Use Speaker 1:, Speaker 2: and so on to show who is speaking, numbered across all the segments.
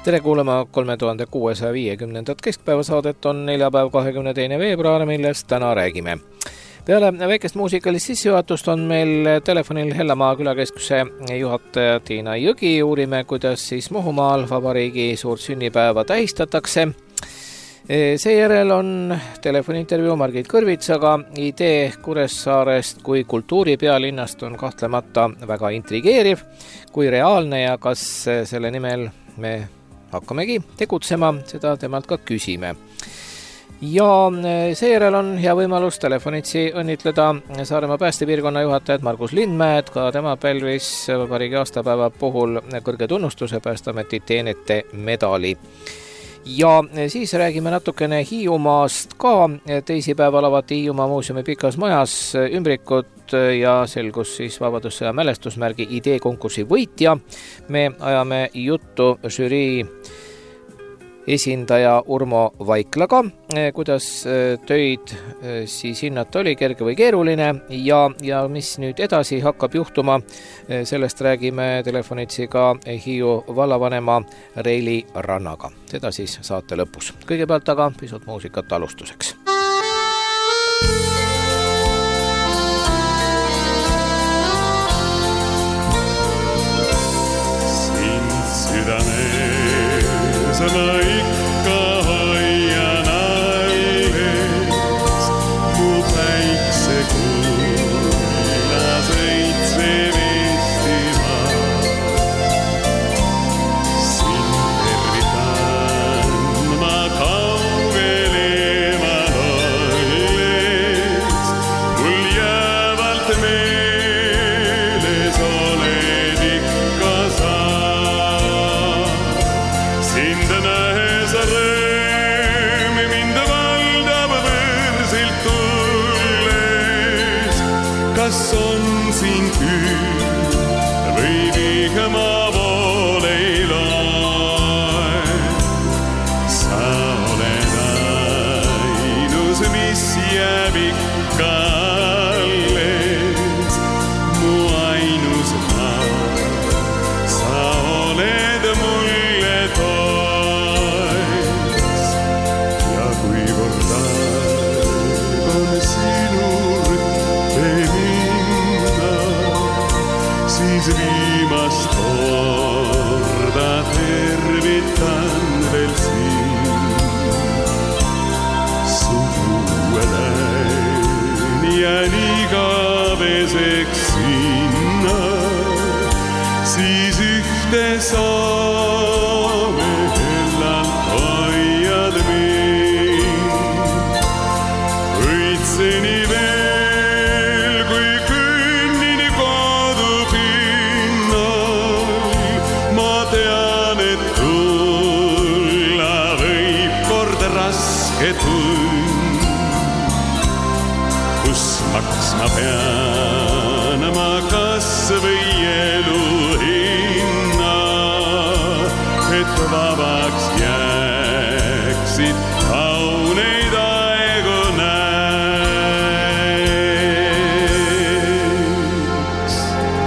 Speaker 1: Tere kuulama 3650. keskpäevasaadet on neljapäev 22. veebruar, millest täna räägime. Peale väikest muusikalist sissejuhatust on meil telefonil Hellemaa külakeskuse juhataja Tiina Jõgi. Uurime, kuidas siis Muhumaal vabariigi suurt sünnipäeva tähistatakse. Seejärel on telefoniintervjuu Margit Kõrvitsaga. Idee Kuressaarest kui kultuuripealinnast on kahtlemata väga intrigeeriv, kui reaalne ja kas selle nimel me hakkamegi tegutsema, seda temalt ka küsime. Ja seejärel on hea võimalus telefonitsi õnnitleda Saaremaa päästepiirkonna juhatajat Margus Lindmäed, ka tema pälvis vabariigi aastapäeva puhul kõrge tunnustuse Päästeameti teenete medali. Ja siis räägime natukene Hiiumaast ka. Teisipäeval avati Hiiumaa muuseumi Pikas majas ümbrikut ja selgus siis Vabadussõja mälestusmärgi ideekonkursi võitja. Me ajame juttu žürii esindaja Urmo Vaiklaga, kuidas töid siis hinnata oli, kerge või keeruline ja mis nüüd edasi hakkab juhtuma. Sellest räägime telefonitsi ka Hiiu vallavanema Reili Rannaga. Seda siis saate lõpus. Kõigepealt aga pisut muusikat alustuseks.
Speaker 2: Sind südames ma ikka hoian alles, mu päikse kulla sõitsev Eestimaa. Sind tervitan ma kaugel eemal olles, mul jäävalt meeles oled ikka sa. Sind nähes rõõm mind valdab võrsilt tulles. Kas on siin küll või vihma vool ei loe? Sa oled ainus, mis jääb ikka alles, mu ainus maa. Sa oled mulle toeks ja kuivõrd aeg on sinu rütte minna, siis viimast korda tervitan veel sind. Su uuelen jään igaveseks sinna, siis ühte saame hellalt hoiad mind. Õitseni veel, kui kõnnin kodupinnal, ma tean, et tulla võib kord raske tund, kus maksma pean ma kas või elu hinna, et vabaks jääksid kauneid aegu näeks.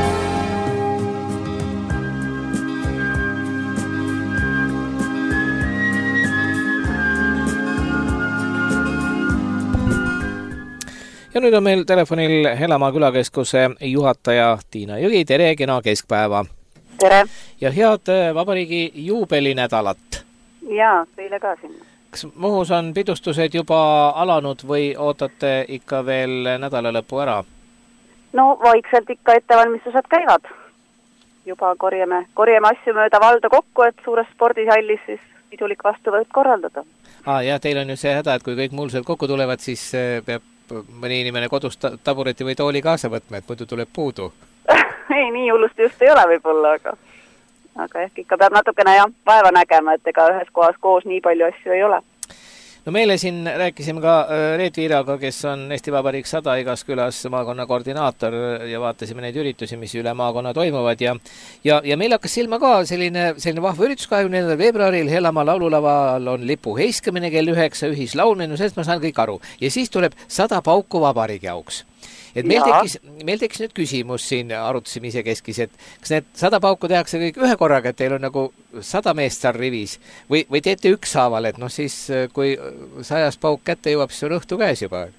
Speaker 1: Ja nüüd on meil telefonil Hellemaa külakeskuse juhataja Tiina Jõgi. Tere, kena keskpäeva.
Speaker 3: Tere.
Speaker 1: Ja head vabariigi juubelinädalat.
Speaker 3: Jaa, teile ka sinna.
Speaker 1: Kas Muhus on pidustused juba alanud või ootate ikka veel nädala lõpu ära?
Speaker 3: No vaikselt ikka ettevalmistused käivad. Juba korjame asju mööda valda kokku, et suures spordihallis siis pidulik vastuvõtt korraldada.
Speaker 1: Ja teil on ju see häda, et kui kõik mulselt kokku tulevad, siis peab mõni inimene kodus tabureti või tooli kaasa võtma, et muidu tuleb puudu.
Speaker 3: Ei, nii hullust just ei ole võib-olla, aga ehk ikka peab natukene vaeva nägema, et ega ühes kohas koos nii palju asju ei ole.
Speaker 1: No meile siin rääkisime ka Reet Viiraga, kes on Eesti Vabariik 100 igas külas maakonna koordinaator ja vaatasime neid üritusi, mis üle maakonna toimuvad ja meil hakkas silma ka selline vahva üritus 24. veebruaril Hellemaa laululaval on lipu heiskamine kell 9, ühislaulmine, sellest ma saan kõik aru. Ja siis tuleb 100 pauku vabariigi auks. Et meil tekkis nüüd küsimus siin, arutasime ise keskis, et kas need 100 pauku tehakse kõik ühe korraga, et teil on nagu 100 meest seal rivis või teete ükshaaval, et noh siis kui 100 pauk kätte jõuab, siis on õhtu käes juba?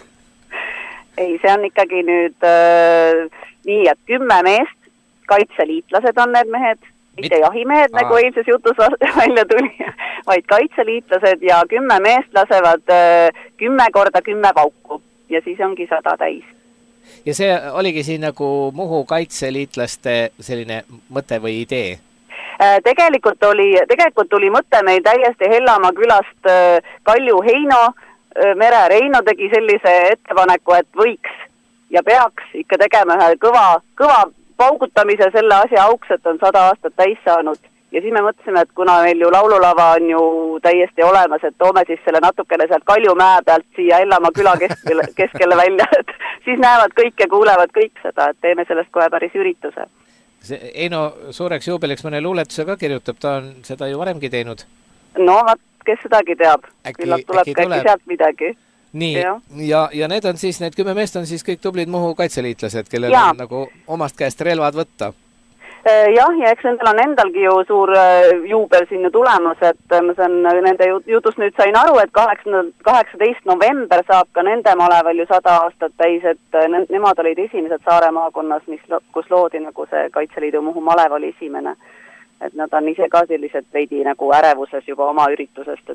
Speaker 3: Ei, see on ikkagi nüüd nii, et 10 meest, kaitseliitlased on need mehed, mitte jahimehed, nagu eilses jutus välja tuli, vaid kaitseliitlased ja 10 meest lasevad 10 korda 10 pauku ja siis ongi 100 täis.
Speaker 1: Ja see oligi siin nagu Muhu kaitseliitlaste selline mõte või idee?
Speaker 3: Tegelikult tuli mõte meil täiesti Hellamaa külast Kalju Heino, Mere Reino tegi sellise ettepaneku, et võiks ja peaks ikka tegema ühe kõva paugutamise selle asja auks, et on 100 aastat täis saanud. Ja siis me mõtlesime, et kuna meil ju laululava on ju täiesti olemas, et toome siis selle natukene sealt Kaljumäe pealt siia Hellamaa küla keskele välja, et siis näevad kõik ja kuulevad kõik seda, et teeme sellest kohe päris ürituse.
Speaker 1: Eino suureks juubeliks mõne luuletuse ka kirjutab, ta on seda ju varemgi teinud.
Speaker 3: No, kes sedagi teab. Küllap tuleb äkki sealt midagi.
Speaker 1: Nii, ja need on siis, need 10 meest on siis kõik tublid Muhu kaitseliitlased, kellel on nagu omast käest relvad võtta.
Speaker 3: Jah, ja eks nendel on endalgi ju suur juubel sinna tulemas, et ma saan nende jutust nüüd sain aru, et 18. november saab ka nende maleval ju 100 aastat täis, et nemad olid esimesed Saare maakonnas, kus loodi nagu see Kaitseliidu Muhu malev oli esimene. Et nad on ise ka sellised veidi nagu ärevuses juba oma üritusest,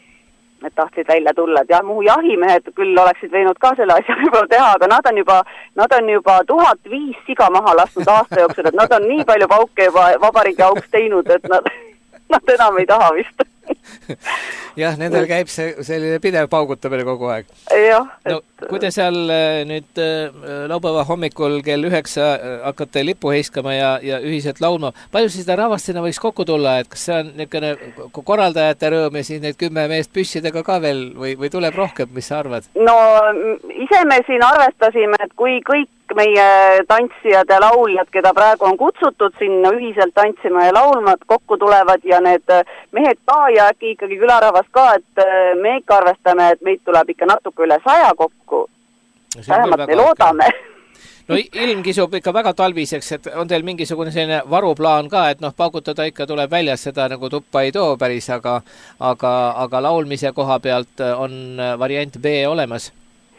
Speaker 3: et tahtsid välja tulla, et jah, Muhu jahimehed küll oleksid võinud ka selle asja juba teha, aga nad on juba 1005 siga maha lasknud aasta jooksul, et nad on nii palju pauke juba vabariigi auks teinud, et nad enam ei taha vist.
Speaker 1: Jah, nendel käib selline pidev paugutamine kogu aeg.
Speaker 3: Jah.
Speaker 1: Kui te seal nüüd laupäeva hommikul kell 9 hakkate lippu heiskama ja ühiselt laulma, palju seda rahvast sinna võiks kokku tulla, et kas see on niisugune korraldajate rõõm ja siis need 10 meest püssidega ka veel või tuleb rohkem, mis sa arvad?
Speaker 3: No ise me siin arvestasime, et kui kõik meie tantsijad ja lauljad, keda praegu on kutsutud sinna ühiselt tantsima ja laulma, kokku tulevad ja need mehed ka ja äkki ikkagi külarahvas ka, et me ikka arvestame, et meid tuleb ikka natuke üle 100 kokku. Vähemalt me loodame.
Speaker 1: No ilm kisub ikka väga talviseks, et on teil mingisugune selline varuplaan ka, et noh, paugutada ikka tuleb väljas, seda nagu tuppa ei too päris, aga laulmise koha pealt on variant B olemas?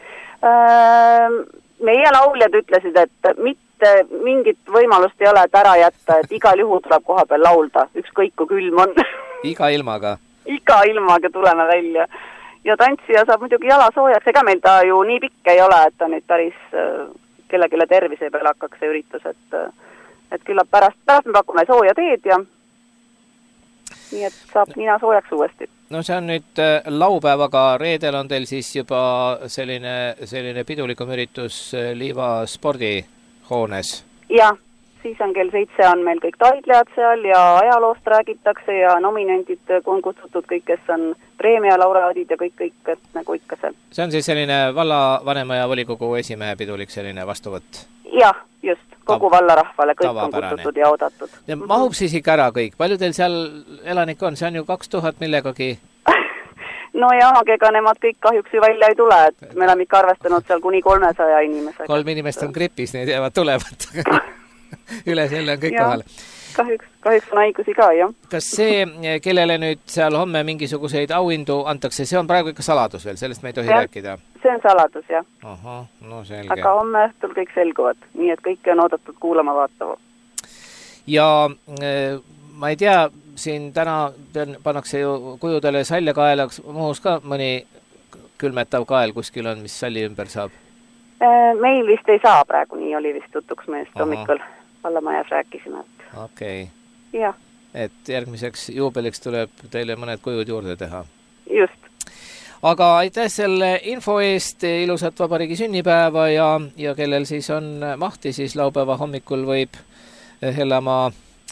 Speaker 3: Meie lauljad ütlesid, et mitte mingit võimalust ei ole, et ära jätta, et igal juhul tuleb koha peal laulda, ükskõik kui külm on.
Speaker 1: Iga ilmaga? Iga
Speaker 3: ilmaga tuleme välja. Ja tantsija saab muidugi jala soojaks, ega meil ta ju nii pikk ei ole, et ta nüüd päris kellelegi tervise peal hakkaks see üritus, et küllap pärast me pakume sooja teed ja nii, et saab nina soojaks uuesti.
Speaker 1: No see on nüüd laupäevaga, reedel on teil siis juba selline pidulikum üritus Liiva spordihoones.
Speaker 3: Jah, siis on kell 7 on meil kõik taidlejad seal ja ajaloost räägitakse ja nominendid on kutsutud kõik, kes on preemia laureaadid ja kõik, et nagu ikka see. See
Speaker 1: on siis selline vallavanema ja volikogu esimehe pidulik selline vastuvõtt?
Speaker 3: Jah, just. Kogu vallarahvale kõik on kutsutud ja oodatud.
Speaker 1: Ja mahub siis ikka ära kõik? Palju teil seal elanik on? See on ju 2000 millegagi?
Speaker 3: No jah, ega nemad kõik kahjuks ju välja ei tule, et me oleme ikka arvestanud seal kuni 300 inimesega.
Speaker 1: 3 inimest on gripis, need jäävad tulevat. Üle selle on kõik kohal.
Speaker 3: Kahjuks on haigusi ka, jah.
Speaker 1: Kas see, kellele nüüd seal homme mingisuguseid auhindu antakse, see on praegu ikka saladus veel, sellest me ei tohi rääkida?
Speaker 3: See on saladus, jah.
Speaker 1: Aha, no selge.
Speaker 3: Aga homme õhtul kõik selguvad, nii et kõik on oodatud kuulama vaatama.
Speaker 1: Ja ma ei tea, siin täna pannakse ju kujudele salja kaelaks, Muhus ka mõni külmetav kael kuskil on, mis salli ümber saab?
Speaker 3: Meil vist ei saa praegu, nii oli vist tutuks meest hommikul. Vallamajas rääkisime, et...
Speaker 1: Okei.
Speaker 3: Jah.
Speaker 1: Et järgmiseks juubeliks tuleb teile mõned kujud juurde teha.
Speaker 3: Just.
Speaker 1: Aga aitäh selle info eest, ilusat vabariigi sünnipäeva ja kellel siis on mahti, siis laupäeva hommikul võib Hellamaa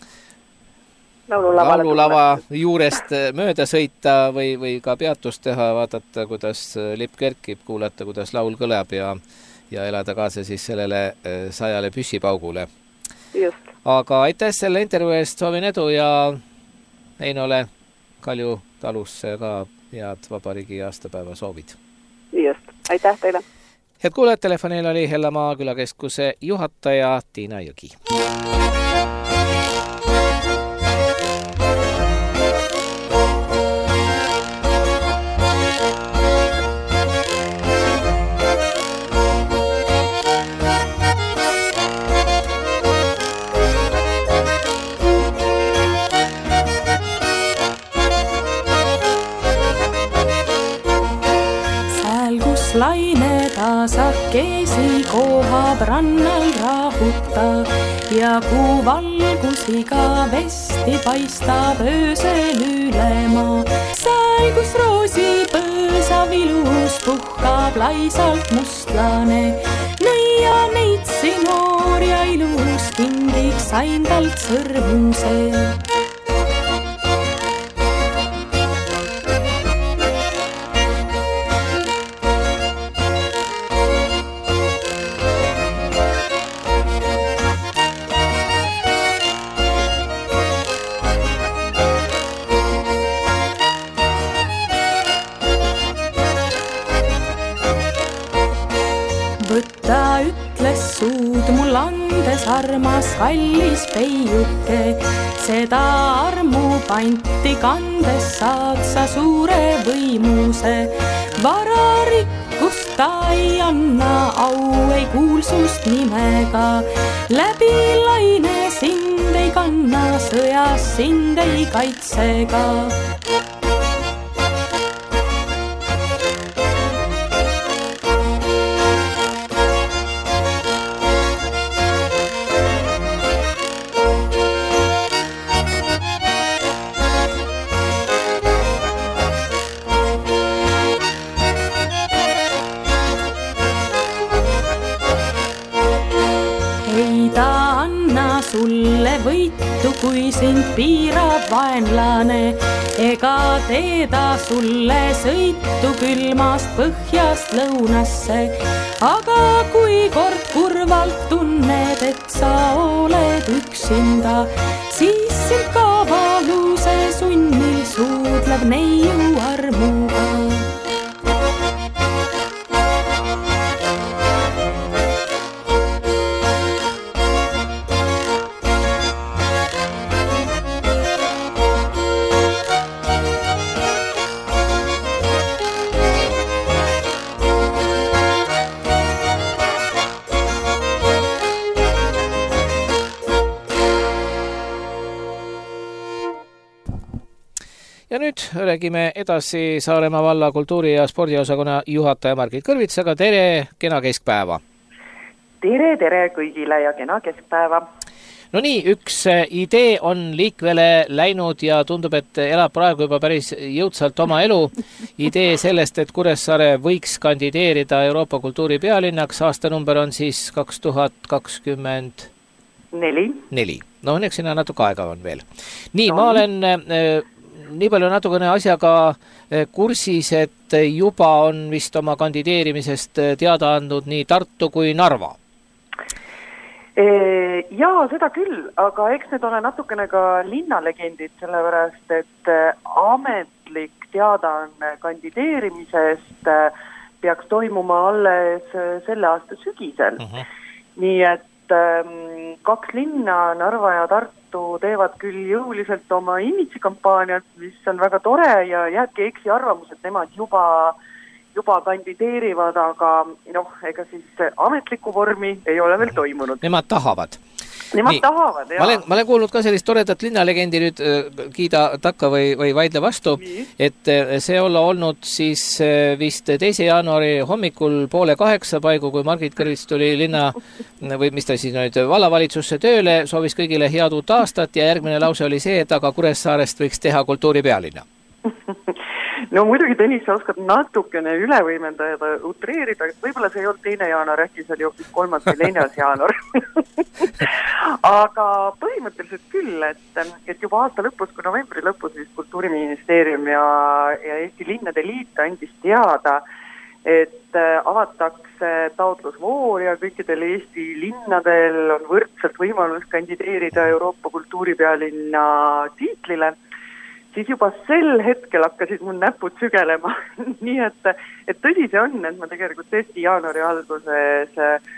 Speaker 1: laululava juurest mööda sõita või ka peatust teha, vaadata, kuidas lipp kerkib, kuulata, kuidas laul kõlab ja elada kaasa siis sellele 100 püssipaugule.
Speaker 3: Just.
Speaker 1: Aga aitäh selle intervjuu eest, soovin edu ja Einole Kalju talusse ka head vabariigi aastapäeva soovid.
Speaker 3: Just, aitäh teile!
Speaker 1: Head kuulajad, telefonil oli Hellemaa külakeskuse juhataja Tiina Jõgi.
Speaker 4: Laine tasakesi kohab rannal rahuta ja kuu valgusiga vesti paistab öösel ülema. Sääl, kus roosipõõsav ilus puhkab laisalt mustlane. Nõia neitsi noor ja ilus kingiks sain talt sõrmuse. Võta, ütles suud mul andes armas kallis peiuke, seda armu panti kandes saad sa suure võimuse. Vara rikkust ta ei anna, au ei kuulsust nimega, läbi laine sind ei kanna, sõjas sind ei kaitsega. Sulle võitu, kui sind piirab vaenlane, ega teeda sulle sõitu külmast põhjast lõunasse. Aga kui kord kurvalt tunned, et sa oled üksinda, siis sind ka valuse sunnil suudleb neiu armuga.
Speaker 1: Ja nüüd räägime edasi Saaremaa valla kultuuri- ja spordiosakonna juhataja Margit Kõrvitsaga. Tere, kena keskpäeva!
Speaker 5: Tere kõigile ja kena keskpäeva!
Speaker 1: No nii, üks idee on liikvele läinud ja tundub, et elab praegu juba päris jõudsalt oma elu. Idee sellest, et Kuressaare võiks kandideerida Euroopa kultuuri pealinnaks. Aastanumber on siis 2024. No õnneks sinna natuke aega on veel. Nii, ma olen nii palju natukene asjaga kursis, et juba on vist oma kandideerimisest teada andnud nii Tartu kui Narva.
Speaker 5: Jaa, seda küll, aga eks need ole natukene ka linnalegendid, sellepärast, et ametlik teadaanne kandideerimisest peaks toimuma alles selle aasta sügisel. Nii et kaks linna, Narva ja Tartu, teevad küll jõuliselt oma imidžikampaaniat, mis on väga tore ja jääbki eksi arvamus, et nemad juba kandideerivad, aga ega siis ametlikku vormi ei ole veel toimunud.
Speaker 1: Nemad tahavad.
Speaker 5: Nemad tahavad, jah.
Speaker 1: Ma olen kuulnud ka sellist toredat linnalegendi nüüd kiida takka või vaidle vastu, et see olla olnud siis vist 2. jaanuari hommikul 7:30 paigu, kui Margit Kõrvits tuli linna või mis ta siis nüüd vallavalitsusse tööle, soovis kõigile head uut aastat ja järgmine lause oli see, et aga Kuressaarest võiks teha kultuuripealinna.
Speaker 5: No muidugi, Tõnis, sa oskad natukene üle võimendada, utreerida, võib-olla see ei olnud 2. jaanuar, äkki see oli hoopis 3. või 4. jaanuar. Aga põhimõtteliselt küll, et juba aasta lõpus, kui novembri lõpus siis Kultuuriministeerium ja Eesti Linnade Liit andis teada, et avatakse taotlusvoor ja kõikidel Eesti linnadel on võrdselt võimalus kandideerida Euroopa kultuuripealinna tiitlile, siis juba sel hetkel hakkasid mul näpud sügelema. Nii et tõsi see on, et ma tegelikult tõesti jaanuari alguses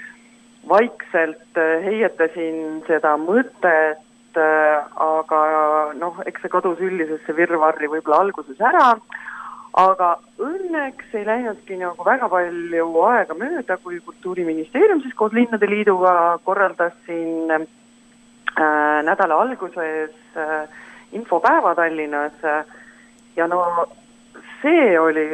Speaker 5: vaikselt heietasin seda mõtet, aga eks see kadus üldisesse virvarri võib-olla alguses ära, aga õnneks ei läinudki nagu väga palju aega mööda, kui Kultuuriministeerium siis koos Linnade Liiduga korraldas siin nädala alguses infopäeva Tallinnas ja see oli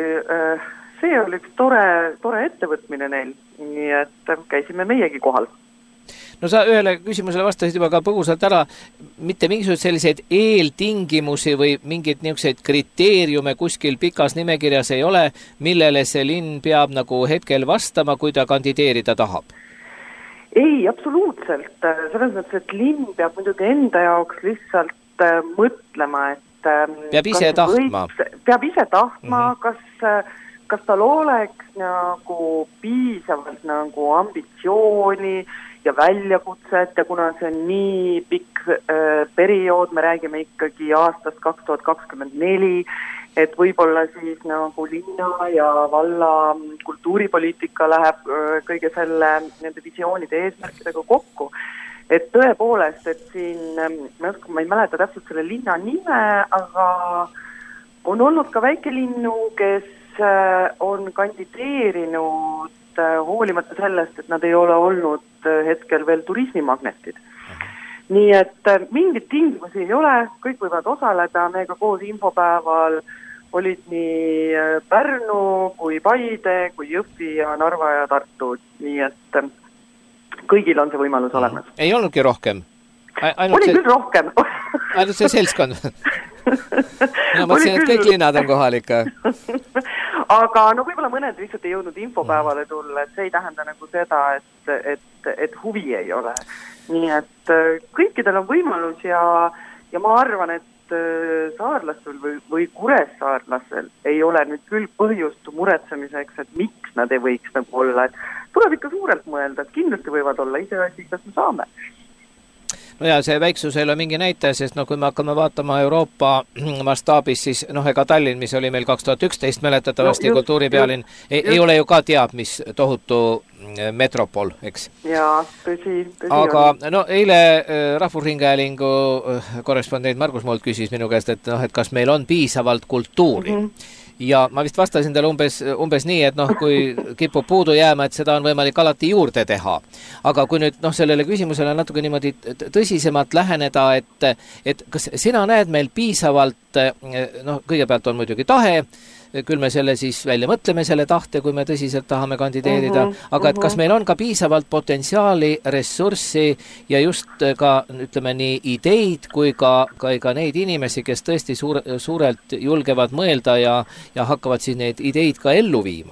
Speaker 5: üks tore ettevõtmine neil, nii et käisime meiegi kohal.
Speaker 1: No sa ühele küsimusele vastasid juba ka põgusalt ära, mitte mingisuguseid selliseid eeltingimusi või mingeid niisuguseid kriteeriume kuskil pikas nimekirjas ei ole, millele see linn peab nagu hetkel vastama, kui ta kandideerida tahab?
Speaker 5: Ei, absoluutselt. Selles mõttes, et linn peab muidugi enda jaoks lihtsalt mõtlema, et
Speaker 1: peab ise tahtma.
Speaker 5: Peab ise tahtma, kas tal oleks nagu piisavalt nagu ambitsiooni ja väljakutset ja kuna see on nii pikk periood, me räägime ikkagi aastast 2024, et võib-olla siis nagu linna ja valla kultuuripoliitika läheb kõige selle nende visioonide eesmärkidega kokku. Et tõepoolest, et siin, ma ei mäleta täpselt selle linna nime, aga on olnud ka väikelinnu, kes on kandideerinud hoolimata sellest, et nad ei ole olnud hetkel veel turismimagnetid. Nii et mingid tingimusi ei ole, kõik võivad osaleda, meiega koos infopäeval olid nii Pärnu kui Paide, kui Jõhvi ja Narva ja Tartu, nii et kõigil on see võimalus olemas.
Speaker 1: Ei olnudki rohkem?
Speaker 5: Oli küll rohkem.
Speaker 1: Ainult see seltskond? Ma mõtlesin, et kõik linnad on kohal ikka.
Speaker 5: Aga võib-olla mõned lihtsalt ei jõudnud infopäevale tulla, et see ei tähenda nagu seda, et huvi ei ole. Nii et kõikidel on võimalus ja ma arvan, et saarlastel või Kuressaarlastel ei ole nüüd küll põhjust muretsemiseks, et miks nad ei võiks nagu olla. Et tuleb ikka suurelt mõelda, et kindlasti võivad olla ise asi, kas me saame.
Speaker 1: No ja see väiksus ei ole mingi näitaja, sest kui me hakkame vaatama Euroopa mastaabis, siis ega Tallinn, mis oli meil 2011 mäletatavasti kultuuripealinn, ei ole ju ka teab, mis tohutu metropol, eks?
Speaker 5: Jaa, tõsi
Speaker 1: aga eile Rahvusringhäälingu korrespondent Margus Mold küsis minu käest, et kas meil on piisavalt kultuuri. Ja ma vist vastasin teile umbes nii, et kui kipub puudu jääma, et seda on võimalik alati juurde teha. Aga kui nüüd sellele küsimusele natuke niimoodi tõsisemalt läheneda, et kas sina näed meil piisavalt, kõigepealt on muidugi tahe, küll me selle siis välja mõtleme selle tahte, kui me tõsiselt tahame kandideerida, aga et kas meil on ka piisavalt potentsiaali, ressurssi ja just ka, ütleme nii, ideid kui ka neid inimesi, kes tõesti suurelt julgevad mõelda ja hakkavad siis neid ideid ka ellu viima?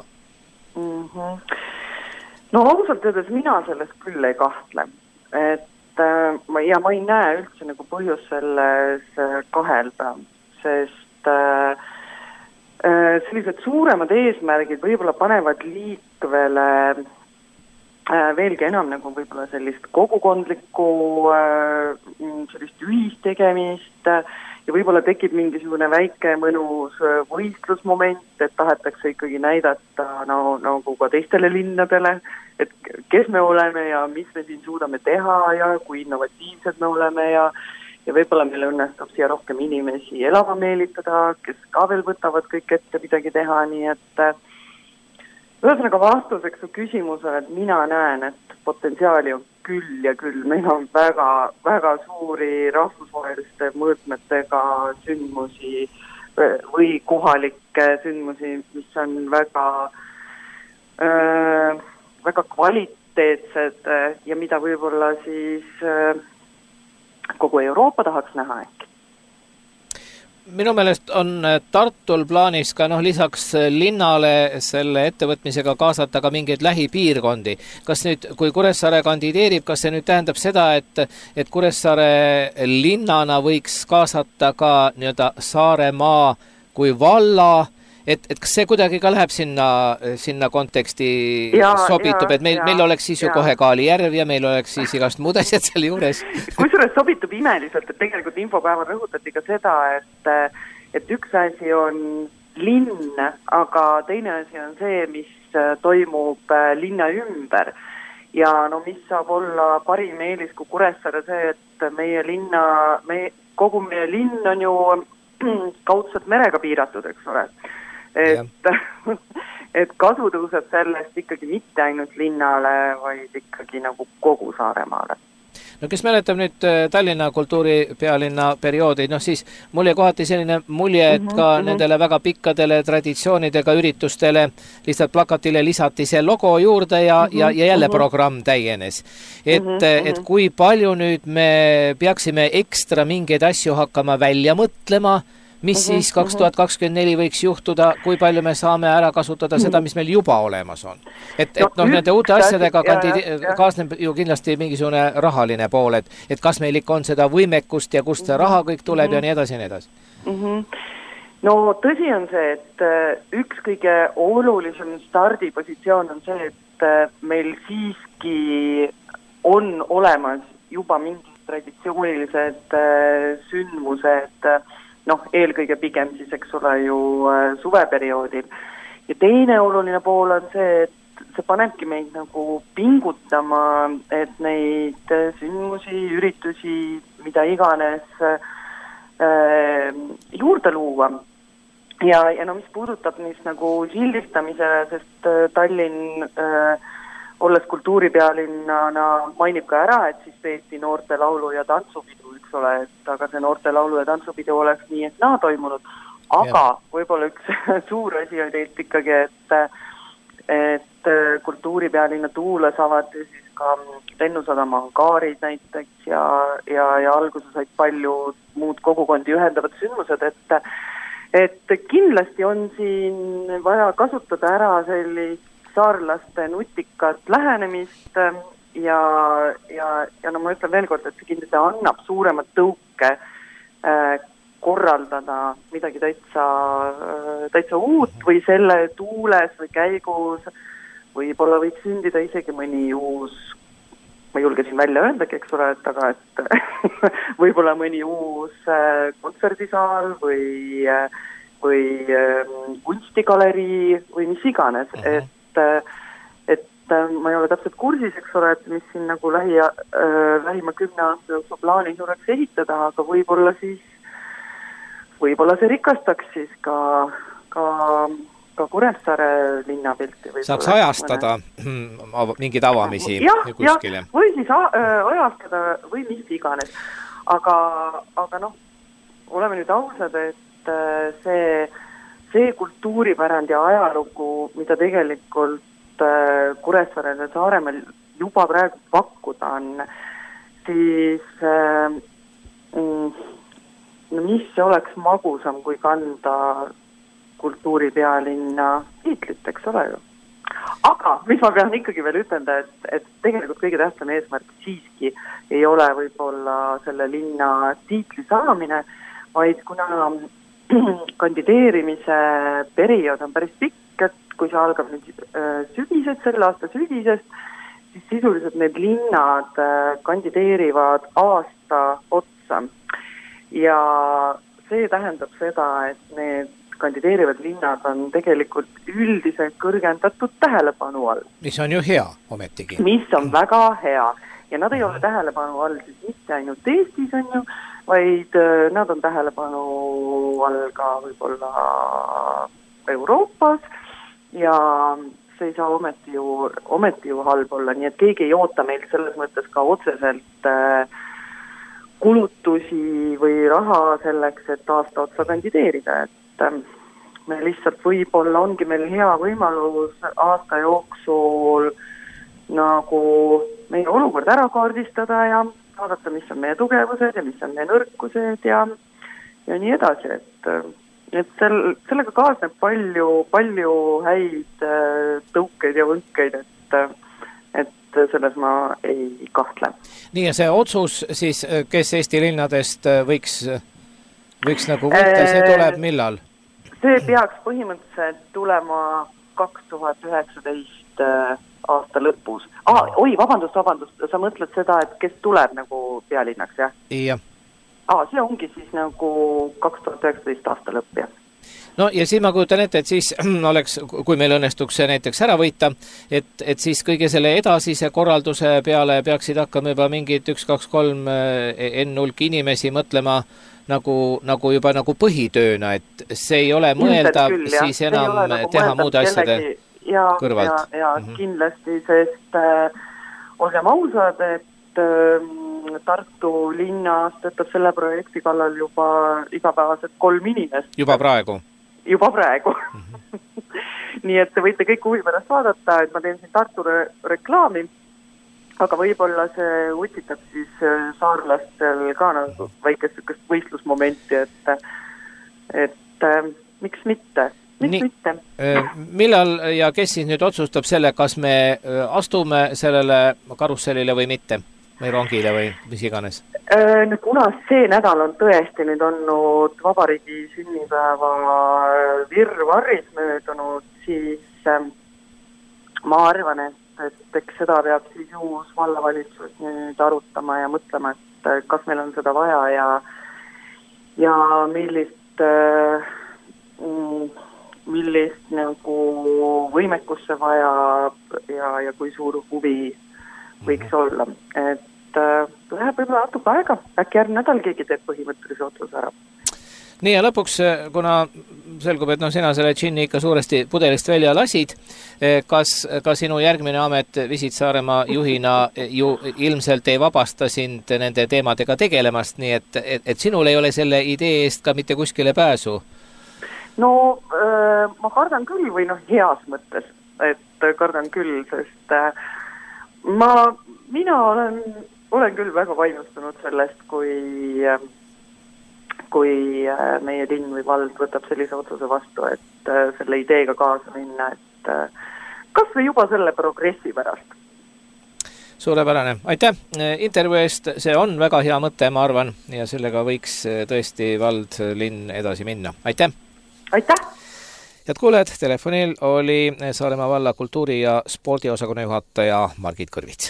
Speaker 5: No ausalt öeldes mina sellest küll ei kahtle, et ma ei näe üldse nagu põhjus selles kahelda, sest sellised suuremad eesmärgid võib-olla panevad liikvele veelgi enam nagu võib-olla sellist kogukondlikku sellist ühistegemist ja võib-olla tekib mingisugune väike mõnus võistlusmoment, et tahetakse ikkagi näidata nagu ka teistele linnadele, et kes me oleme ja mis me siin suudame teha ja kui innovatiivsed me oleme ja võib-olla meil õnnestub siia rohkem inimesi elama meelitada, kes ka veel võtavad kõik ette midagi teha, nii et ühesõnaga vastuseks su küsimusele, et mina näen, et potentsiaali on küll ja küll, meil on väga, väga suuri rahvusvaheliste mõõtmetega sündmusi või kohalikke sündmusi, mis on väga, väga kvaliteetsed ja mida võib-olla siis kogu Euroopa tahaks näha äkki.
Speaker 1: Minu meelest on Tartul plaanis ka lisaks linnale selle ettevõtmisega kaasata ka mingeid lähipiirkondi. Kas nüüd, kui Kuressaare kandideerib, kas see nüüd tähendab seda, et Kuressaare linnana võiks kaasata ka nii-öelda Saaremaa kui valla, et kas see kuidagi ka läheb sinna konteksti sobitub, et meil oleks siis ju kohe Kaalijärv ja meil oleks siis igast muud asjad seal juures.
Speaker 5: Kusjuures sobitub imeliselt, et tegelikult infopäeval rõhutati ka seda, et üks asi on linn, aga teine asi on see, mis toimub linna ümber. Ja no mis saab olla parim eelis kui Kuressaare see, et kogu meie linn on ju kaudselt merega piiratud, eks ole. Et kasu tõuseb sellest ikkagi mitte ainult linnale, vaid ikkagi nagu kogu Saaremaale.
Speaker 1: No kes mäletab nüüd Tallinna kultuuripealinna perioodi, siis mul jäi kohati selline mulje, et ka nendele väga pikkadele traditsioonidega üritustele lihtsalt plakatile lisati see logo juurde ja jälle programm täienes. Et kui palju nüüd me peaksime ekstra mingeid asju hakkama välja mõtlema, mis siis 2024 võiks juhtuda, kui palju me saame ära kasutada seda, mis meil juba olemas on. Et nende uute asjadega kaasneb ju kindlasti mingisugune rahaline pool, et kas meil ikka on seda võimekust ja kust see raha kõik tuleb ja nii edasi ja nii edasi.
Speaker 5: No tõsi on see, et üks kõige olulisem stardipositsioon on see, et meil siiski on olemas juba mingid traditsioonilised sündmused, eelkõige pigem siis, eks ole, ju suveperioodil. Ja teine oluline pool on see, et see panebki meid nagu pingutama, et neid sündmusi, üritusi, mida iganes juurde luua. Ja mis puudutab neist nagu sildistamisele, sest Tallinn olles kultuuripealinnana mainib ka ära, et siis peeti noorte laulu- ja tantsupidu, eks ole, et aga see noorte laulu- ja tantsupidu oleks nii, et naa toimunud. Aga võib-olla üks suur asi on teilt ikkagi, et kultuuripealinna tuules avati siis ka Lennusadama hangaarid näiteks ja alguse said palju muud kogukondi ühendavad sündmused, et kindlasti on siin vaja kasutada ära sellist saarlaste nutikat lähenemist ja ma ütlen veel kord, et see kindlasti annab suuremat tõuke korraldada midagi täitsa uut või selle tuules või käigus võib-olla võiks sündida isegi mõni uus, ma julgesin välja öeldagi, eks ole, et võib-olla mõni uus kontserdisaal või kunstigalerii või mis iganes, et ma ei ole täpselt kursis, eks ole, et mis siin nagu lähima 10 aasta jooksul plaanis oleks ehitada, aga võib-olla see rikastaks siis ka Kuressaare linnapilti.
Speaker 1: Saaks ajastada mingeid avamisi kuskile.
Speaker 5: Või siis ajastada või mis iganes. Aga oleme nüüd ausad, et see kultuuripärand ja ajalugu, mida tegelikult Kuressaarel ja Saaremaal juba praegu pakkuda on, siis mis see oleks magusam, kui kanda kultuuripealinna tiitlit, eks ole ju. Aga mis ma pean ikkagi veel ütelda, et tegelikult kõige tähtsam eesmärk siiski ei ole võib-olla selle linna tiitli saamine, vaid kuna kandideerimise periood on päris pikk, et kui see algab nüüd selle aasta sügisest, siis sisuliselt need linnad kandideerivad aasta otsa. Ja see tähendab seda, et need kandideerivad linnad on tegelikult üldiselt kõrgendatud tähelepanu all.
Speaker 1: Mis on ju hea ometigi.
Speaker 5: Mis on väga hea. Ja nad ei ole tähelepanu all siis mitte ainult Eestis on ju, vaid nad on tähelepanu all ka võib-olla Euroopas ja see ei saa ometi ju halb olla, nii et keegi ei oota meil selles mõttes ka otseselt kulutusi või raha selleks, et aasta otsa kandideerida, et me lihtsalt võib-olla ongi meil hea võimalus aasta jooksul nagu meie olukord ära kaardistada ja vaadata, mis on meie tugevused ja mis on meie nõrkused ja nii edasi, et sellega kaasneb palju häid tõukeid ja võnkeid, et selles ma ei kahtle.
Speaker 1: Nii ja see otsus siis, kes Eesti linnadest võiks nagu võtta, see tuleb millal?
Speaker 5: See peaks põhimõtteliselt tulema 2019 aasta lõpus. Vabandust, sa mõtled seda, et kes tuleb nagu pealinnaks, jah?
Speaker 1: Jah.
Speaker 5: See ongi siis nagu 2019 aasta lõpp, jah.
Speaker 1: No ja siis ma kujutan ette, et siis oleks, kui meil õnnestuks see näiteks ära võita, et siis kõige selle edasise korralduse peale peaksid hakkama juba mingid 1, 2, 3 hulk inimesi mõtlema nagu juba nagu põhitööna, et see ei ole mõeldav küll, siis enam nagu teha muude asjade kõrvalt.
Speaker 5: Ja kindlasti, sest olgem ausad, et Tartu linnas töötab selle projekti kallal juba igapäevased 3 inimest.
Speaker 1: Juba praegu?
Speaker 5: Juba praegu. Nii et te võite kõik huvi pärast vaadata, et ma teen siin Tartu reklaami, aga võib-olla see utitab siis saarlastel ka nagu väikest võistlusmomenti, et miks mitte? Mitte.
Speaker 1: Millal ja kes siis nüüd otsustab selle, kas me astume sellele karussellile või mitte? Või rongile või mis iganes?
Speaker 5: Kuna see nädal on tõesti nüüd olnud vabariigi sünnipäeva virvarris möödunud, siis ma arvan, et eks seda peab siis uus vallavalitsus nüüd arutama ja mõtlema, et kas meil on seda vaja ja millist nagu võimekusse vaja ja kui suur huvi võiks olla, et läheb võib-olla natuke aega, äkki järgmine nädal keegi teeb põhimõttelise otsuse ära.
Speaker 1: Nii ja lõpuks, kuna selgub, et sina selle džinni ikka suuresti pudelist välja lasid, kas ka sinu järgmine amet Visit Saaremaa juhina ju ilmselt ei vabasta sind nende teemadega tegelemast, nii et sinul ei ole selle idee eest ka mitte kuskile pääsu?
Speaker 5: No ma kardan küll või heas mõttes, et kardan küll, sest mina olen küll väga vaimustunud sellest, kui meie linn või vald võtab sellise otsuse vastu, et selle ideega kaasa minna, et kas või juba selle progressi pärast.
Speaker 1: Suurepärane. Aitäh intervjuu eest, see on väga hea mõte, ma arvan, ja sellega võiks tõesti vald, linn edasi minna. Aitäh!
Speaker 5: Aitäh!
Speaker 1: Head kuuled, telefonil oli Saaremaa valla kultuuri- ja spordiosakonna juhataja Margit Kõrvits.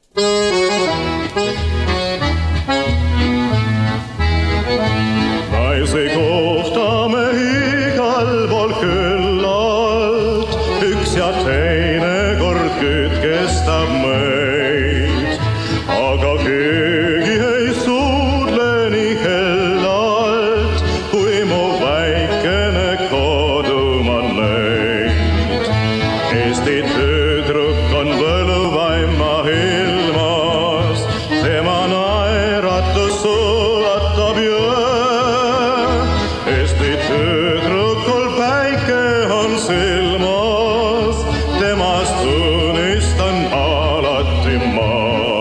Speaker 2: Naisi kohtame igal pool küllalt, üks ja teine kord kütkestab meid, aga keegi ei suudle nii hellalt, kui mu väikene kodumaa leid. Eesti tüdruk on võluvaima ilmas, tema naeratus sulatab jõe. Eesti tüdrukul päike on silmas, temast unistan alati ma.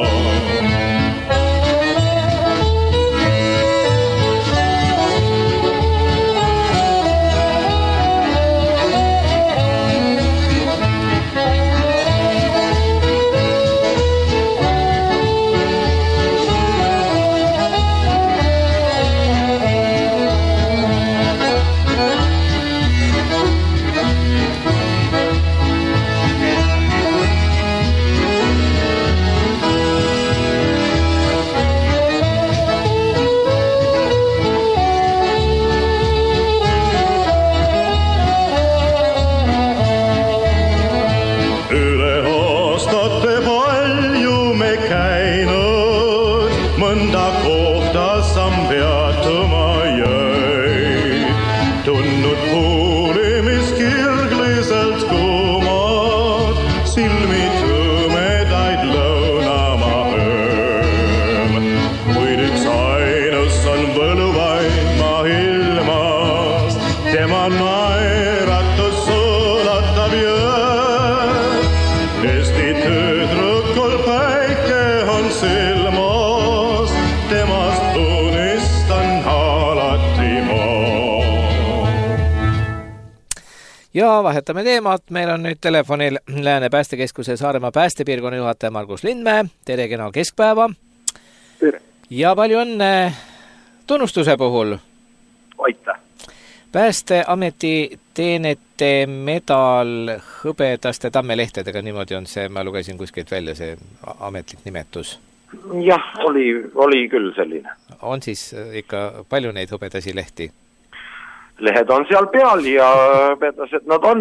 Speaker 2: Üle aastate palju me käinud, mõnda kohta samm peatuma jäi. Tundnud kuuli, mis kirgliselt kumad, silmi tumedaid lõunamaa ööm. Kuid üks ainus on võluvaima ilmas, tema naeratus sulatab jõe. Eesti tüdrukul päike on silmas, temast unistan alati ma.
Speaker 1: Ja vahetame teemat, meil on nüüd telefonil Lääne Päästekeskuse Saaremaa päästepiirkonna juhataja Margus Lindmäe. Tere kena keskpäeva!
Speaker 6: Tere!
Speaker 1: Ja palju õnne tunnustuse puhul!
Speaker 6: Aitäh!
Speaker 1: Päästeameti teenete medal hõbedaste tammelehtedega, niimoodi on see, ma lugesin kuskilt välja see ametlik nimetus.
Speaker 6: Jah, oli küll selline.
Speaker 1: on siis ikka palju neid hõbedasi lehti?
Speaker 7: Lehed on seal peal ja hõbedased nad on,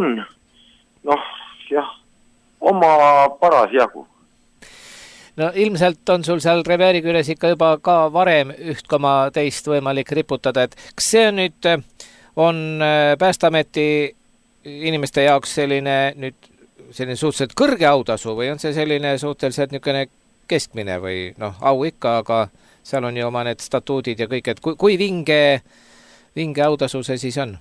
Speaker 7: oma paras jagu.
Speaker 1: No ilmselt on sul seal reveeri küljes ikka juba ka varem 1,2 võimalik riputada, et kas see on nüüd on Päästeameti inimeste jaoks selline suhteliselt kõrge autasu või on see selline suhteliselt niisugune keskmine või au ikka, aga seal on ju oma need statuudid ja kõik, et kui vinge autasu see siis on?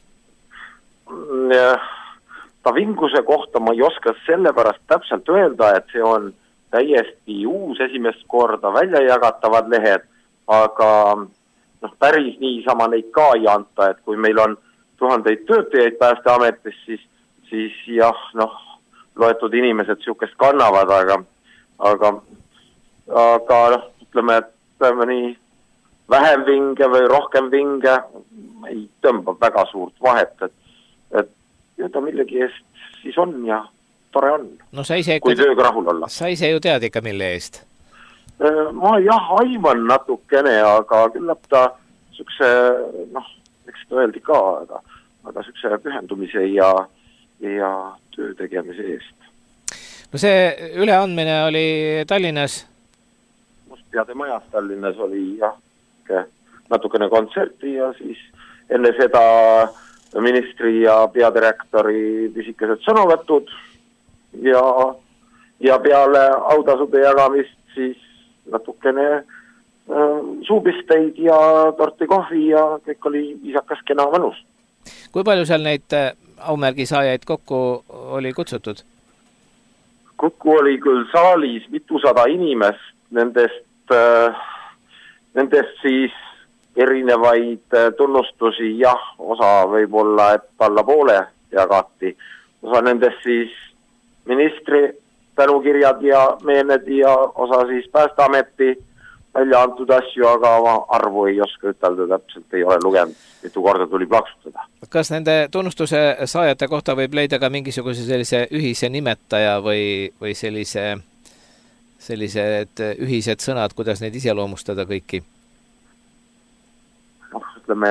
Speaker 7: Ta vinguse kohta ma ei oska sellepärast täpselt öelda, et see on täiesti uus esimest korda välja jagatavad lehed, aga päris niisama neid ka ei anta, et kui meil on tuhandeid töötajaid Päästeametis, siis loetud inimesed siukest kannavad, aga ütleme, et nii vähem vinge või rohkem vinge ei tõmba väga suurt vahet, et ta millegi eest siis on ja tore on, kui tööga rahul olla.
Speaker 1: Sa ise ju tead ikka mille eest?
Speaker 7: Ma aiman natukene, aga küllap ta siukse, eks ta öeldi ka, aga siukse pühendumise ja töö tegemise eest.
Speaker 1: No see üleandmine oli Tallinnas?
Speaker 7: Mustpeade majas Tallinnas oli natukene kontserti ja siis enne seda ministri ja peadirektori pisikesed sõnavõtud ja peale autasude jagamist siis natukene suupisteid ja torti kohvi ja kõik oli viisakas kena mõnus.
Speaker 1: Kui palju seal neid aumärgi saajaid kokku oli kutsutud?
Speaker 7: Kokku oli küll saalis mitusada inimest, nendest siis erinevaid tunnustusi, osa võib olla, et alla poole jagati. Osa nendest siis ministri tänukirjad ja meened ja osa siis Päästeameti välja antud asju, aga arvu ei oska ütelda, täpselt ei ole lugenud, mitu korda tuli plaksutada.
Speaker 1: Kas nende tunnustuse saajate kohta võib leida ka mingisuguse sellise ühise nimetaja või sellised ühised sõnad, kuidas neid iseloomustada kõiki?
Speaker 7: Ütleme,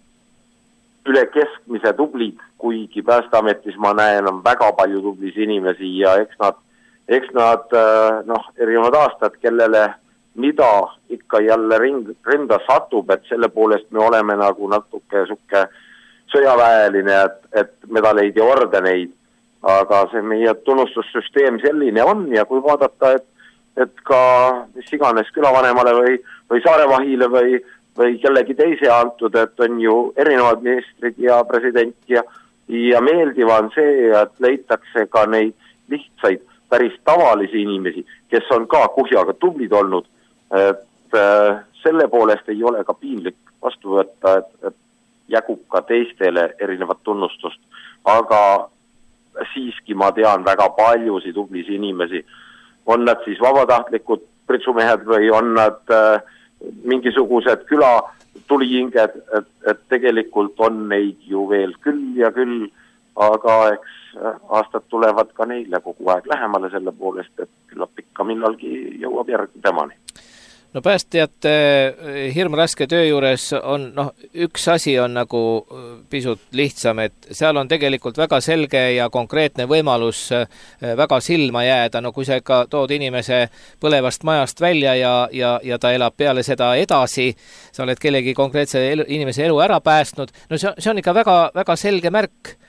Speaker 7: et üle keskmise tublid, kuigi Päästeametis ma näen, on väga palju tublis inimesi ja eks nad erinevad aastad, kellele mida ikka jälle rinda satub, et selle poolest me oleme nagu natuke suke sõjaväeline, et medaleid ja ordeneid, aga see meie tunnustussüsteem selline on ja kui vaadata, et ka mis iganes külavanemale või saarevahile või kellegi teise antud, et on ju erinevad ministrid ja president ja meeldiv on see, et leitakse ka neid lihtsaid, päris tavalisi inimesi, kes on ka kuhjaga tublid olnud, et selle poolest ei ole ka piinlik vastu võtta, et jagub ka teistele erinevat tunnustust, aga siiski ma tean väga paljusid tublisi inimesi, on nad siis vabatahtlikud pritsumehed või on nad mingisugused küla tulihinged, et tegelikult on neid ju veel küll ja küll, aga eks aastad tulevad ka neile kogu aeg lähemale selle poolest, et küllap ikka millalgi jõuab järgi temani.
Speaker 1: No päästjate hirmraske töö juures on, üks asi on nagu pisut lihtsam, et seal on tegelikult väga selge ja konkreetne võimalus väga silma jääda, kui sa ikka tood inimese põlevast majast välja ja ta elab peale seda edasi, sa oled kellegi konkreetse inimese elu ära päästnud, see on ikka väga, väga selge märk,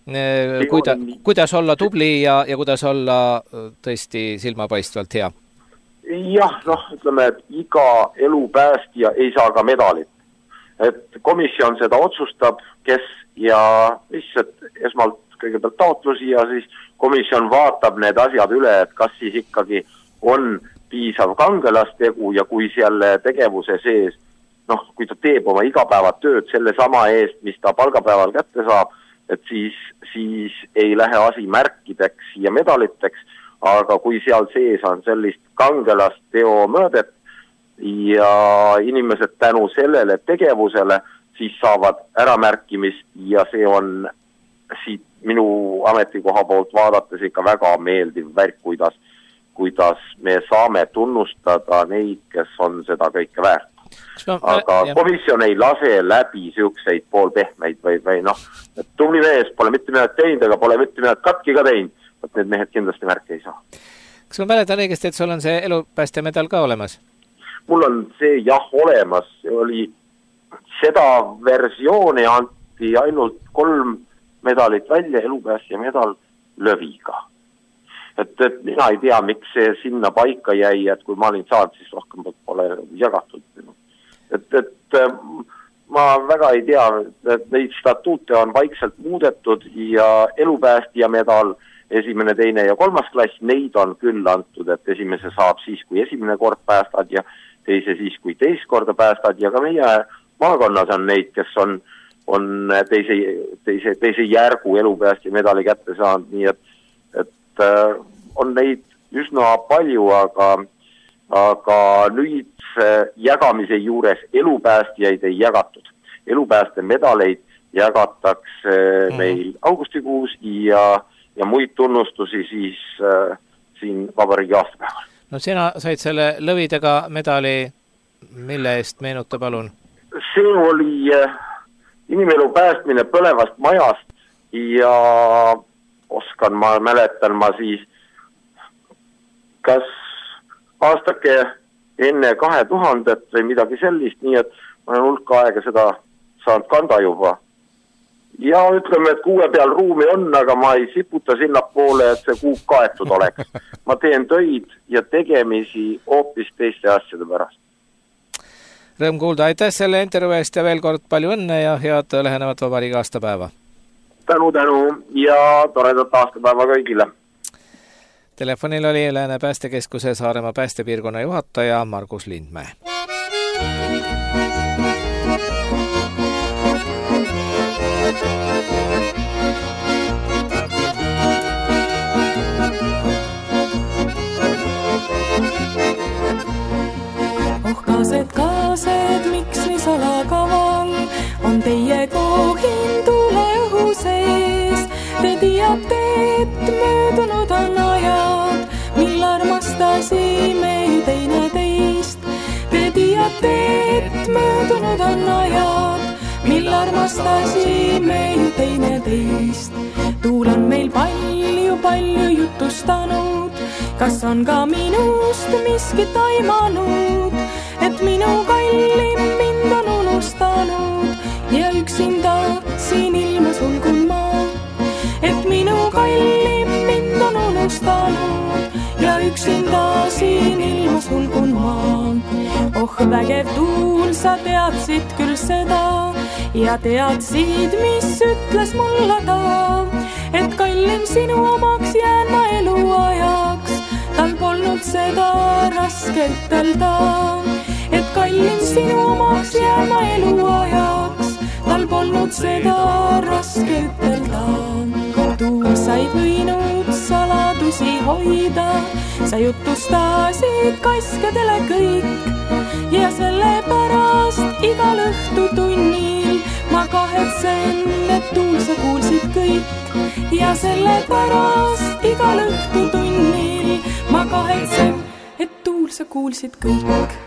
Speaker 1: kuidas olla tubli ja kuidas olla tõesti silmapaistvalt hea.
Speaker 7: Jah, ütleme, et iga elupäästja ei saa ka medalit. Et komisjon seda otsustab, kes ja mis, et esmalt kõigepealt taotlusi ja siis komisjon vaatab need asjad üle, et kas siis ikkagi on piisav kangelastegu ja kui selle tegevuse sees, kui ta teeb oma igapäevatööd selle sama eest, mis ta palgapäeval kätte saab, et siis ei lähe asi märkideks ja medaliteks, aga kui seal sees on sellist kangelast teomõõdet ja inimesed tänu sellele tegevusele, siis saavad äramärkimist ja see on siit minu ametikoha poolt vaadates ikka väga meeldiv värk, kuidas me saame tunnustada neid, kes on seda kõike väärt. aga komisjon ei lase läbi siukseid poolpehmeid või noh, et tubli mees pole mitte midagi teinud, aga pole mitte midagi katki ka teinud, et need mehed kindlasti märke ei saa.
Speaker 1: Kas ma mäletan õigesti, et sul on see elupäästemedal ka olemas?
Speaker 7: Mul on see olemas, see oli seda versiooni anti ainult 3 medalit välja, elupäästja medal löviga. Et mina ei tea, miks see sinna paika jäi, et kui ma olin saanud, siis rohkem pole jagatud. Et ma väga ei tea, et neid statuute on vaikselt muudetud ja elupäästja medal 1., 2. ja 3. klass, neid on küll antud, et esimese saab siis, kui esimene kord päästad ja teise siis, kui teist korda päästad ja ka meie maakonnas on neid, kes on teise järgu elupäästja medali kätte saanud, nii et on neid üsna palju, aga nüüd jagamise juures elupäästjaid ei jagatud. Elupääste medaleid jagatakse meil augustikuus ja muid tunnustusi siis siin vabariigi aastapäeval.
Speaker 1: No sina said selle lõvidega medali, mille eest meenuta palun?
Speaker 7: See oli inimelu päästmine põlevast majast ja mäletan ma siis kas aastake enne 2000 või midagi sellist, nii et ma olen hulk aega seda saanud kanda juba. Ja ütleme, et kuue peal ruumi on, aga ma ei siputa sinna poole, et see kuuk kaetud oleks. Ma teen töid ja tegemisi hoopis teiste asjade pärast.
Speaker 1: Rõõm kuulda, aitäh selle intervjuu eest ja veel kord palju õnne ja head lähenevat vabariigi aastapäeva.
Speaker 7: Tänu ja toredat aastapäeva kõigile.
Speaker 1: Telefonil oli Lääne Päästekeskuse Saaremaa päästepiirkonna juhataja Margus Lindmäe.
Speaker 4: Kaased, miks nii salakaval on teie kohin tule õhu sees. Te teate, et möödunud on ajad, mil armastasime teineteist. Te teate, et möödunud on ajad, mil armastasime teineteist. Tuul on meil palju jutustanud, kas on ka minust miskit aimanud, et minu kallim mind on unustanud ja üksinda siin ilma sulgun ma. Et minu kallim mind on unustanud ja üksinda siin ilma sulgun ma. Oh vägev tuul, sa teadsid küll seda ja teadsid, mis ütles mulle ta, et kallim sinu omaks jään ma eluajaks, tal polnud seda raske ütelda. Et kallim sinu omaks jään ma eluajaks, tal polnud seda raske ütelda. Tuul sa ei võinud saladusi hoida, sa jutustasid kaskadele kõik ja sellepärast igal õhtutunnil ma kahetsen, et tuul sa kuulsid kõik ja sellepärast igal õhtutunnil ma kahetsen, et tuul sa kuulsid kõik.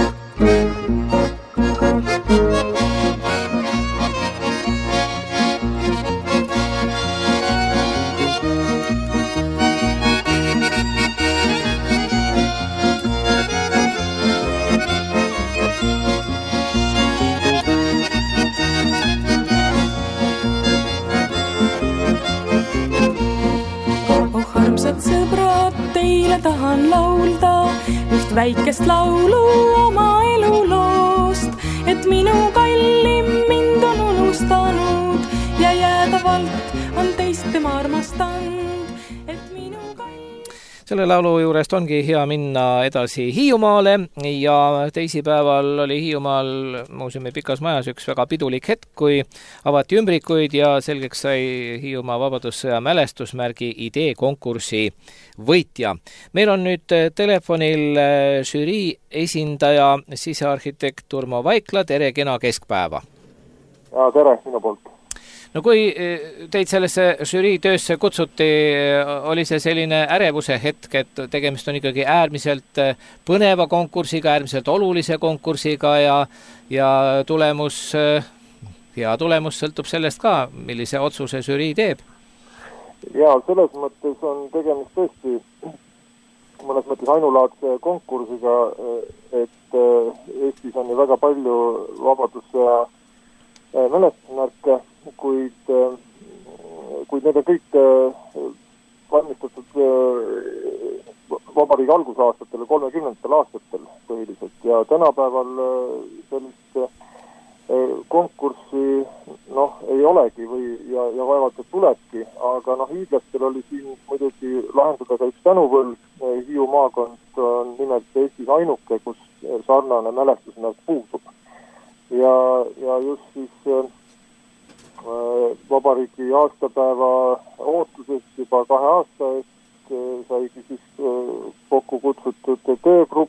Speaker 4: Sõbrad, teile tahan laulda üht väikest laulu oma eluloost, et minu kallim mind on unustanud ja jäädavalt on teist tema armastanud, et minu kallim...
Speaker 1: Selle laulu juurest ongi hea minna edasi Hiiumaale ja teisipäeval oli Hiiumaal muuseumi Pikas majas üks väga pidulik hetk, kui avati ümbrikuid ja selgeks sai Hiiumaa Vabadussõja mälestusmärgi ideekonkursi võitja. Meil on nüüd telefonil žürii esindaja, sisearhitekt Urmo Vaikla, tere, kena keskpäeva!
Speaker 6: Tere, sinu poolt!
Speaker 1: No kui teid sellesse žürii töösse kutsuti, oli see selline ärevuse hetk, et tegemist on ikkagi äärmiselt põneva konkursiga, äärmiselt olulise konkursiga ja tulemus, hea tulemus sõltub sellest ka, millise otsuse žürii teeb?
Speaker 8: Ja selles mõttes on tegemist tõesti mõnes mõttes ainulaadse konkursiga, et Eestis on ju väga palju vabadussõja mälestusmärke, kuid need on kõik valmistatud vabariigi algusaastatel, 30. aastatel põhiliselt ja tänapäeval sellist konkurssi ei olegi ja vaevalt, et tulebki, aga hiidlastel oli siin muidugi lahendada ka üks tänuvõlg. Hiiu maakond on nimelt Eestis ainuke, kus sarnane mälestusmärk puudub. Ja just siis vabariigi aastapäeva ootuses juba 2 aasta eest saigi siis kokku kutsutud töögrupp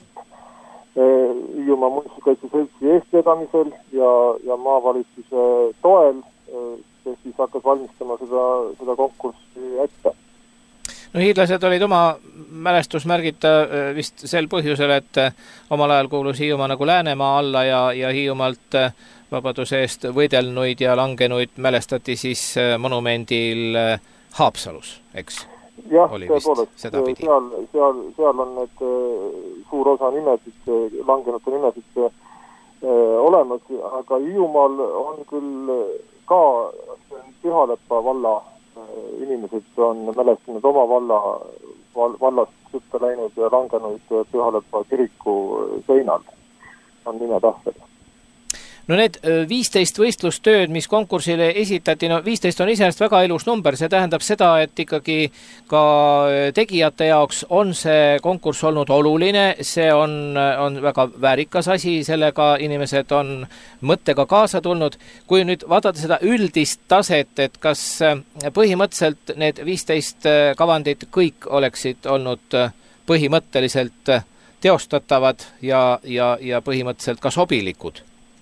Speaker 8: Hiiumaa muinsuskaitse seltsi eestvedamisel ja maavalitsuse toel, kes siis hakkas valmistama seda konkurssi ette.
Speaker 1: No hiidlased olid oma mälestusmärgita vist sel põhjusel, et omal ajal kuulus Hiiumaa nagu Läänemaa alla ja Hiiumaalt vabaduse eest võidelnuid ja langenuid mälestati siis monumendil Haapsalus, eks?
Speaker 8: Jah, tõepoolest, seal on need suur osa nimesid, langenute nimesid olemas, aga Hiiumaal on küll ka Pühalepa valla inimesed on mälestanud oma vallast sõtta läinud ja langenuid Pühalepa kiriku seinal on nimetähtsed.
Speaker 1: No need 15 võistlustööd, mis konkursile esitati, 15 on iseenesest väga ilus number, see tähendab seda, et ikkagi ka tegijate jaoks on see konkurss olnud oluline, see on väga väärikas asi, sellega inimesed on mõttega kaasa tulnud. Kui nüüd vaadata seda üldist taset, et kas põhimõtteliselt need 15 kavandid kõik oleksid olnud põhimõtteliselt teostatavad ja põhimõtteliselt ka sobilikud?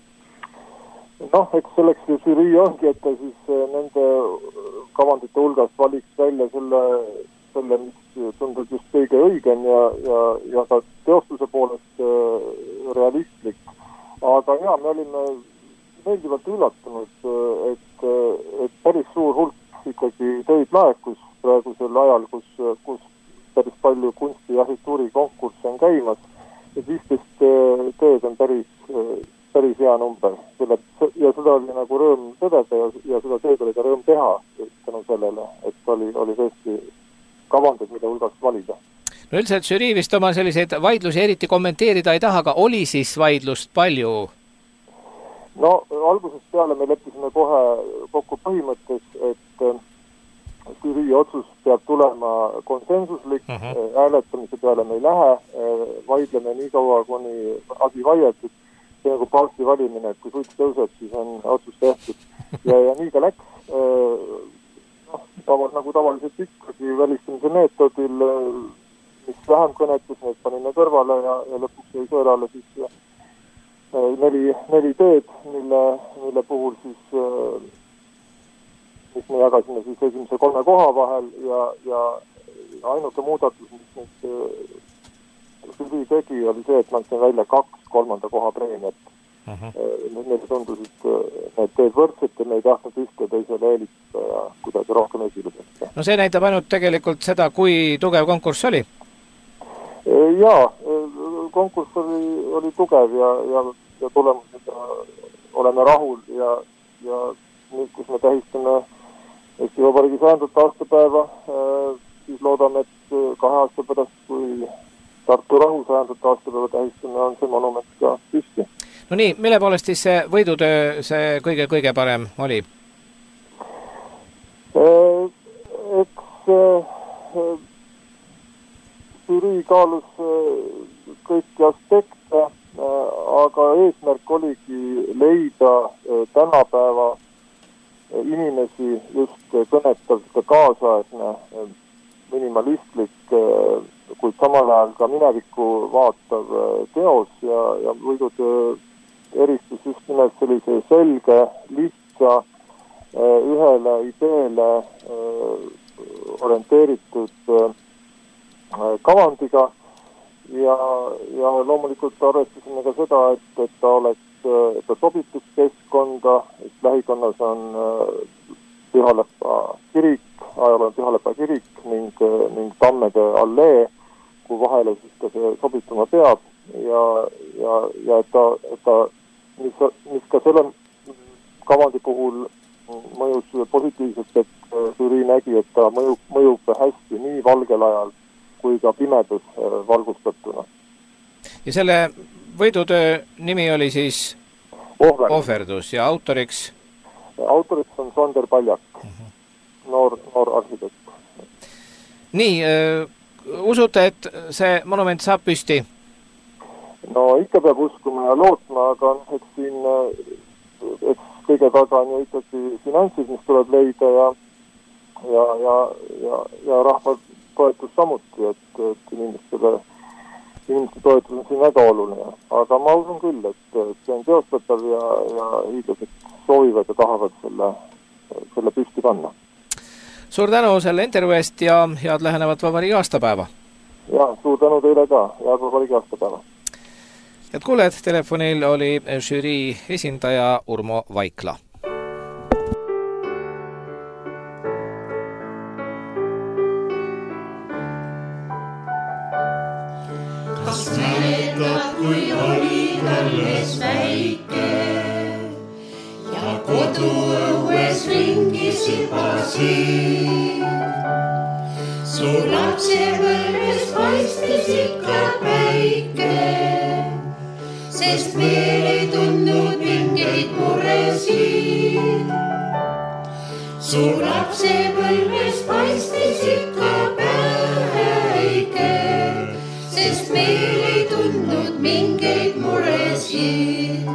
Speaker 8: Eks selleks žürii ongi, et ta siis nende kavandite hulgast valiks välja selle, mis tundub just kõige õigem ja ka teostuse poolest realistlik. Aga me olime meeldivalt üllatunud, et päris suur hulk ikkagi töid laekus praegusel ajal, kus päris palju kunsti- ja arhitektuuri konkursse on käimas. Et 15 tööd on päris hea number. Ja seda oli nagu rõõm tõdeda ja seda tööd oli ka rõõm teha tänu sellele, et oli tõesti kavandid, mille hulgast valida.
Speaker 1: No üldiselt žürii vist oma selliseid vaidlusi eriti kommenteerida ei taha, aga oli siis vaidlust palju?
Speaker 8: Algusest peale me leppisime kohe kokku põhimõttes, et žürii otsus peab tulema konsensuslik, hääletamise peale me ei lähe, vaidleme nii kaua, kuni asi vaietud. See nagu paavsti valimine, et kui suits tõuseb, siis on otsus tehtud. Ja nii ka läks. Nagu tavaliselt ikkagi välistamise meetodil, mis vähem kõnetus, need panime kõrvale ja lõpuks jäi sõelale siis 4 tööd, mille puhul siis, mis me jagasime siis esimese 3 koha vahel ja ainuke muudatus, mis nüüd žürii tegi, oli see, et ma andsin välja 2 3. koha preemiat. Neile tundusid need tööd võrdsed ja me ei tahtnud ühte teisele eelistada ja kuidagi rohkem esile tõsta.
Speaker 1: No see näitab ainult tegelikult seda, kui tugev konkurss oli?
Speaker 8: Jaa, konkurss oli tugev ja tulemusega oleme rahul ja nüüd, kus me tähistame Eesti Vabariigi 100. aastapäeva, siis loodame, et 2 aasta pärast, kui Tartu rahu 100. aastapäeva tähistame, on see monument ka püsti.
Speaker 1: No nii, mille poolest siis see võidutöö see kõige parem oli?
Speaker 8: Eks žürii kaalus kõiki aspekte, aga eesmärk oligi leida tänapäeva inimesi just kõnetav kaasaegne minimalistlik, kuid samal ajal ka minevikku vaatav teos ja võidutöö eristus just nimelt sellise selge, lihtsa ühele ideele orienteeritud kavandiga ja loomulikult arvestasime ka seda, et ta sobituks keskkonda, et lähikonnas on Pühalepa kirik, ajaloo Pühalepa kirik ning Tammede allee, kui vahele siis ka see sobituma peab ja et ta mis ka selle kavandi puhul mõjus positiivselt, et žürii nägi, et ta mõjub hästi nii valgel ajal kui ka pimedus valgustatuna. Ja
Speaker 1: selle võidutöö nimi oli siis Ohverdus ja autoriks?
Speaker 8: Autoriks on Sander Paljak, noor arhitekt.
Speaker 1: Nii, usute, et see monument saab püsti?
Speaker 8: No ikka peab uskuma ja lootma, aga eks kõige taga on ju ikkagi finantsid, mis tuleb leida ja rahva toetus samuti, et inimeste toetus on siin väga oluline. Aga ma usun küll, et see on teostatav ja hiidlased soovivad ja tahavad selle püsti panna.
Speaker 1: Suur tänu selle intervjuu eest ja head lähenevat vabariigi aastapäeva!
Speaker 8: Ja, suur tänu teile ka, head vabariigi aastapäeva!
Speaker 1: Head kuuled, telefonil oli žürii esindaja Urmo Vaikla.
Speaker 9: Kas mäletad, kui oli alles väike ja koduõues ringisid pasid? Su lapsepõlves paistis ikka päike, sest meil ei tundnud mingeid muresid. Su lapsepõlves paistis ikka päike, sest meil ei tundnud mingeid muresid.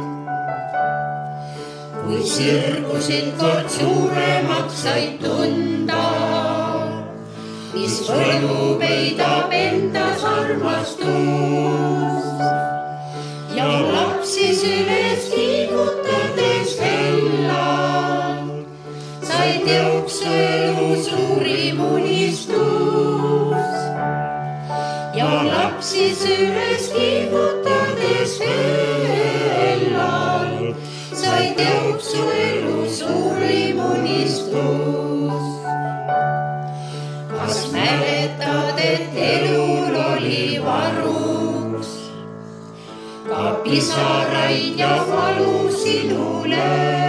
Speaker 9: Kui sirgusid kord suuremaks said tunda, mis võlu peidab endas armastus, ja lapsi süles kiigutades hellalt sai teoks elu suurim unistus. Ja lapsi süles kiigutades hellalt sai teoks elu suurim unistus. Kas mäletad, et elul oli varuks ka pisaraid ja valu sinule,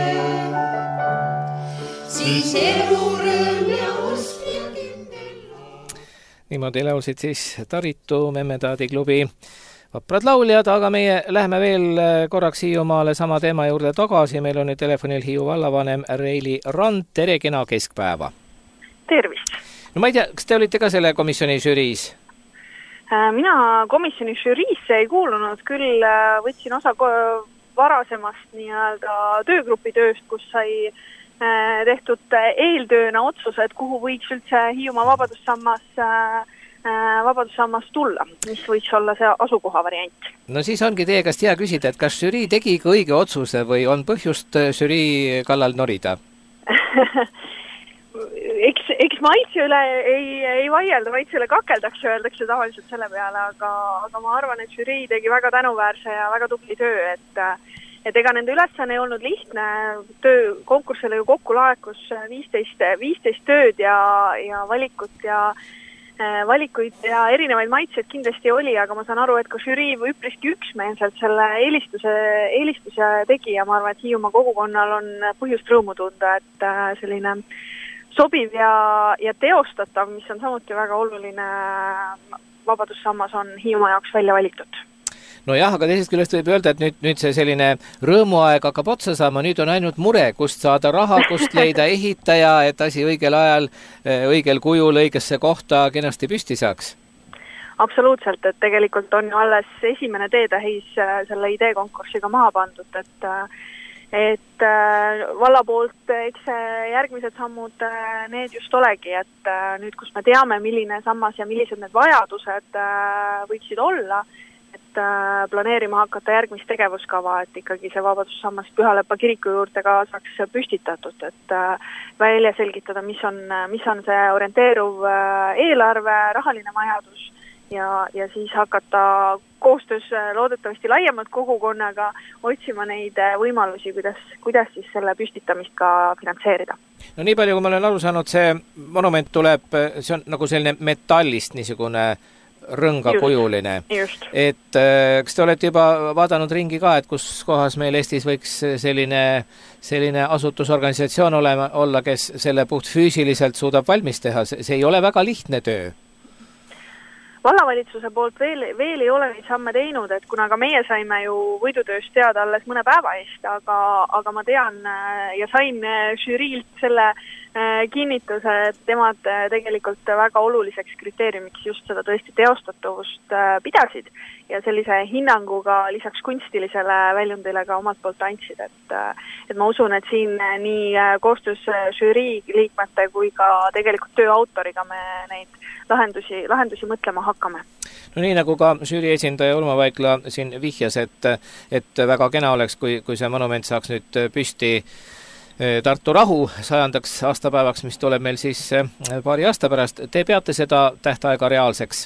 Speaker 9: siis elurõõm ja usk ja kindel.
Speaker 1: Niimoodi laulsid siis Taritu Memmedaadi klubi vaprad lauljad, aga meie läheme veel korraks Hiiumaale sama teema juurde tagasi. Meil on nüüd telefonil Hiiu vallavanem Reili Rand. Tere, kena keskpäeva!
Speaker 10: Tervist!
Speaker 1: No ma ei tea, kas te olite ka selle komisjoni žüriis?
Speaker 10: Mina komisjoni žüriisse ei kuulunud, küll võtsin osa varasemast nii-öelda töögrupi tööst, kus sai tehtud eeltööna otsused, kuhu võiks üldse Hiiumaa vabadussammas tulla, mis võiks olla see asukoha variant.
Speaker 1: No siis ongi teie käest hea küsida, et kas žürii tegi ka õige otsuse või on põhjust žürii kallal norida?
Speaker 10: Eks maitse üle ei vaielda, maitse üle kakeldakse, öeldakse tavaliselt selle peale, aga ma arvan, et žürii tegi väga tänuväärse ja väga tubli töö, et ega nende ülesanne ei olnud lihtne, töö konkursile ju kokku laekus 15 tööd ja valikuid ja erinevaid maitseid kindlasti oli, aga ma saan aru, et ka žürii üpriski üksmeelselt selle eelistuse tegi ja ma arvan, et Hiiumaa kogukonnal on põhjust rõõmu tunda, et selline sobiv ja teostatav, mis on samuti väga oluline vabadussammas, on Hiiumaa jaoks välja valitud.
Speaker 1: No jah, aga teisest küljest võib öelda, et nüüd see selline rõõmuaeg hakkab otsa saama, nüüd on ainult mure, kust saada raha, kust leida ehitaja, et asi õigel ajal, õigel kujul, õigesse kohta kenasti püsti saaks.
Speaker 10: Absoluutselt, et tegelikult on ju alles esimene teetähis selle ideekonkursiga maha pandud, et valla poolt eks järgmised sammud need just olegi, et nüüd, kus me teame, milline sammas ja millised need vajadused võiksid olla, et planeerima hakata järgmist tegevuskava, et ikkagi see Vabadussammas Pühalepa kiriku juurde ka saaks püstitatud, et välja selgitada, mis on see orienteeruv eelarve, rahaline vajadus ja siis hakata koostöös loodetavasti laiemalt kogukonnaga otsima neid võimalusi, kuidas siis selle püstitamist ka finantseerida.
Speaker 1: No nii palju, kui ma olen aru saanud, see monument tuleb, see on nagu selline metallist niisugune rõngakujuline. Et kas te olete juba vaadanud ringi ka, et kus kohas meil Eestis võiks selline asutusorganisatsioon olla, kes selle puht füüsiliselt suudab valmis teha? See ei ole väga lihtne töö.
Speaker 10: Vallavalitsuse poolt veel ei ole neid samme teinud, et kuna ka meie saime ju võidutööst teada alles mõne päeva eest, aga ma tean ja sain žüriilt selle kinnituse, et temad tegelikult väga oluliseks kriteeriumiks just seda tõesti teostatavust pidasid ja sellise hinnanguga lisaks kunstilisele väljundile ka omalt poolt andsid, et ma usun, et siin nii koostöös žürii liikmete kui ka tegelikult töö autoriga me neid lahendusi mõtlema hakkame.
Speaker 1: No nii nagu ka žürii esindaja Urmo Vaikla siin vihjas, et väga kena oleks, kui see monument saaks nüüd püsti Tartu rahu 100. aastapäevaks, mis tuleb meil siis paari aasta pärast. Te peate seda tähtaega reaalseks?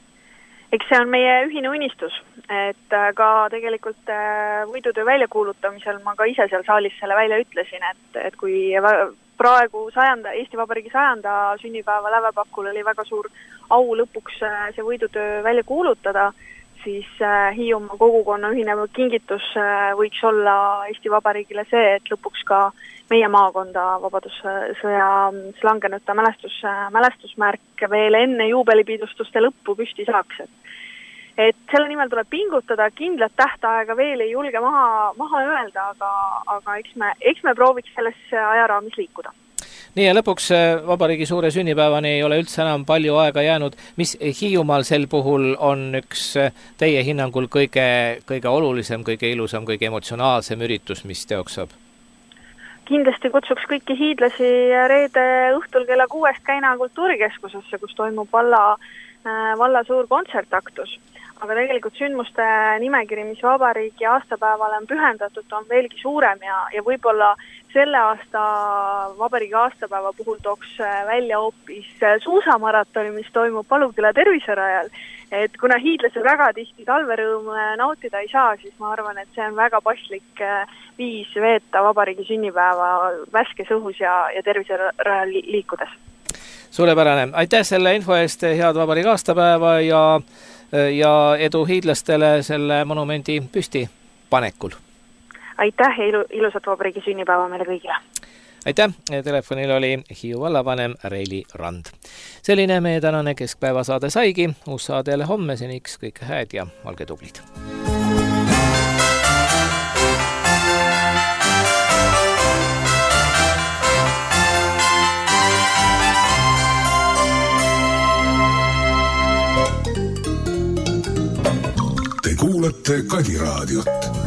Speaker 10: Eks see on meie ühine unistus, et ka tegelikult võidutöö väljakuulutamisel ma ka ise seal saalis selle välja ütlesin, et kui praegu Eesti Vabariigi 100. sünnipäeva lävepakul oli väga suur au lõpuks see võidutöö välja kuulutada, siis Hiiumaa kogukonna ühine kingitus võiks olla Eesti Vabariigile see, et lõpuks ka meie maakonda Vabadussõjas langenute mälestusmärk veel enne juubelipidustuste lõppu püsti saaks. Et selle nimel tuleb pingutada, kindlat tähtaega veel ei julge maha öelda, aga eks me prooviks selles ajaraamis liikuda.
Speaker 1: Nii ja lõpuks vabariigi suure sünnipäevani ei ole üldse enam palju aega jäänud. Mis Hiiumaal sel puhul on üks teie hinnangul kõige olulisem, kõige ilusam, kõige emotsionaalsem üritus, mis teoks saab?
Speaker 10: Kindlasti kutsuks kõiki hiidlasi reede õhtul kella 6 Käina kultuurikeskusesse, kus toimub valla suur kontsertaktus. Aga tegelikult sündmuste nimekiri, mis vabariigi aastapäevale on pühendatud, on veelgi suurem ja võib-olla selle aasta vabariigi aastapäeva puhul tooks välja hoopis suusamaratoni, mis toimub Paluküla terviserajal. Et kuna hiidlased väga tihti talverõõmu nautida ei saa, siis ma arvan, et see on väga paslik viis veeta vabariigi sünnipäeva värskes õhus ja terviserajal liikudes.
Speaker 1: Suurepärane. Aitäh selle info eest, head vabariigi aastapäeva ja edu hiidlastele selle monumendi püsti panekul.
Speaker 10: Aitäh ja ilusat vabariigi sünnipäeva meile kõigile.
Speaker 1: Aitäh, telefonil oli Hiiu vallavanem Reili Rand. Selline meie tänane keskpäevasaade saigi, uus saade jälle homme, seniks kõike hääd ja olge tublid.
Speaker 11: Te kuulate Kadi raadiot.